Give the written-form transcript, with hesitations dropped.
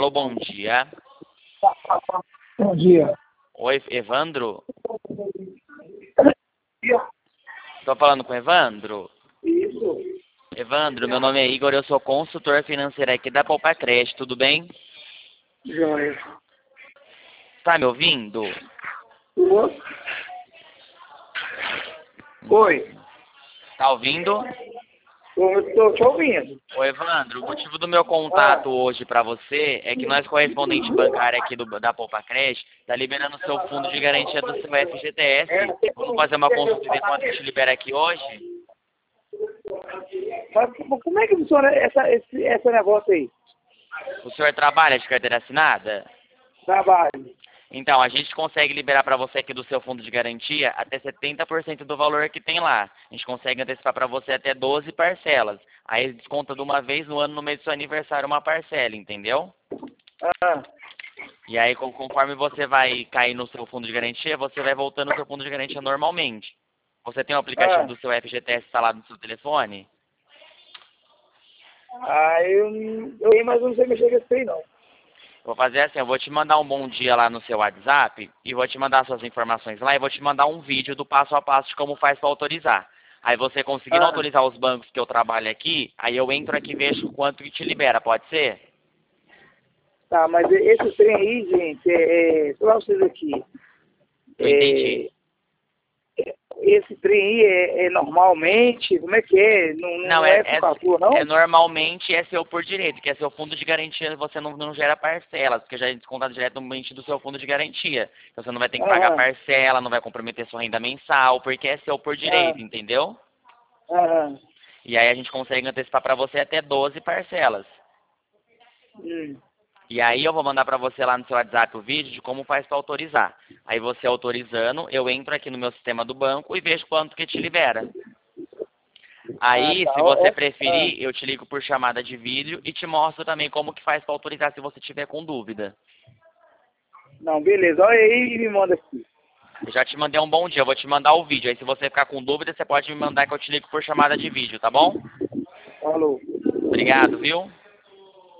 Alô, bom dia. Bom dia. Oi, Evandro? Estou falando com o Evandro? Isso. Evandro, meu nome é Igor, eu sou consultor financeiro aqui da Poupa Creche, tudo bem? Joia. Tá me ouvindo? Oi. Tá ouvindo? Estou te ouvindo. Ô Evandro, o motivo do meu contato hoje para você é que nós, correspondente bancário aqui da Poupa Creche, tá liberando o seu fundo de garantia do seu FGTS. Vamos fazer uma consulta e ver quanto que te libera aqui hoje? Mas como é que funciona esse negócio aí? O senhor trabalha de carteira assinada? Trabalho. Então, a gente consegue liberar para você aqui do seu fundo de garantia até 70% do valor que tem lá. A gente consegue antecipar para você até 12 parcelas. Aí desconta de uma vez no ano, no mês do seu aniversário, uma parcela, entendeu? Ah, E aí, conforme você vai cair no seu fundo de garantia, você vai voltando no seu fundo de garantia normalmente. Você tem o aplicativo do seu FGTS instalado no seu telefone? eu tenho, mas eu não sei mexer com isso aí, não. Vou fazer assim, eu vou te mandar um bom dia lá no seu WhatsApp e vou te mandar suas informações lá e vou te mandar um vídeo do passo a passo de como faz para autorizar. Aí você conseguindo autorizar os bancos que eu trabalho aqui, aí eu entro aqui e vejo quanto que te libera, pode ser? Tá, mas esse trem aí, gente, só vocês aqui. Não entendi. Esse trem aí é normalmente, como é que é? Não é com calcula, não? É normalmente é seu por direito, que é seu fundo de garantia, você não gera parcelas, porque já é descontado diretamente do seu fundo de garantia. Então você não vai ter que pagar parcela, não vai comprometer sua renda mensal, porque é seu por direito, entendeu? E aí a gente consegue antecipar para você até 12 parcelas. E aí eu vou mandar para você lá no seu WhatsApp o vídeo de como faz para autorizar. Aí você autorizando, eu entro aqui no meu sistema do banco e vejo quanto que te libera. Aí, se você preferir, eu te ligo por chamada de vídeo e te mostro também como que faz para autorizar se você tiver com dúvida. Não, beleza. Olha aí e me manda aqui. Eu já te mandei um bom dia, eu vou te mandar o vídeo. Aí se você ficar com dúvida, você pode me mandar que eu te ligo por chamada de vídeo, tá bom? Falou. Obrigado, viu?